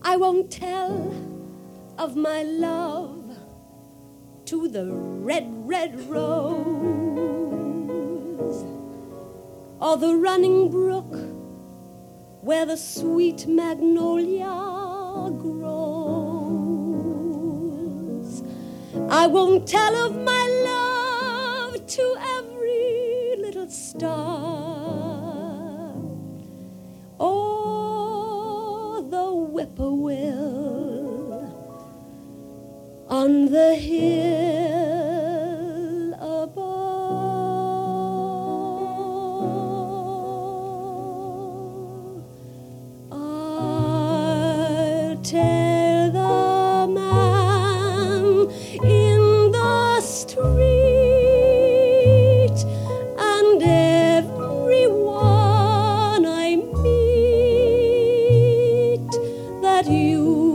I won't tell of my love to the red, red rose, or the running brook where the sweet magnolia grows. I won't tell of my love to every little star, or the whippoorwill on the hill above. I'll tell the man in the street and everyone I meet that you